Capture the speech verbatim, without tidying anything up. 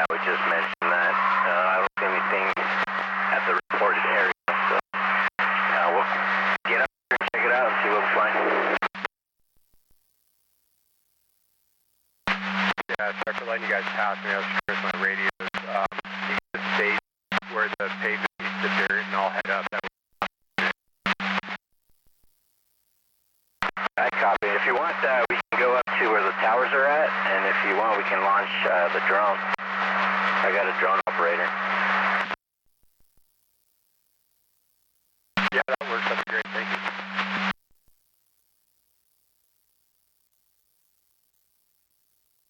Yeah, we just mentioned that. Uh, I don't see anything at the reported area, so uh, we'll get up here and check it out and see what we find. Yeah, sorry for letting you guys pass me. I was curious on the radios. Um, you can state where the pavement meets the dirt, and I'll head up. That I copy. If you want, uh, we can go up to where the towers are at, and if you want, we can launch uh, the drone. I got a drone operator.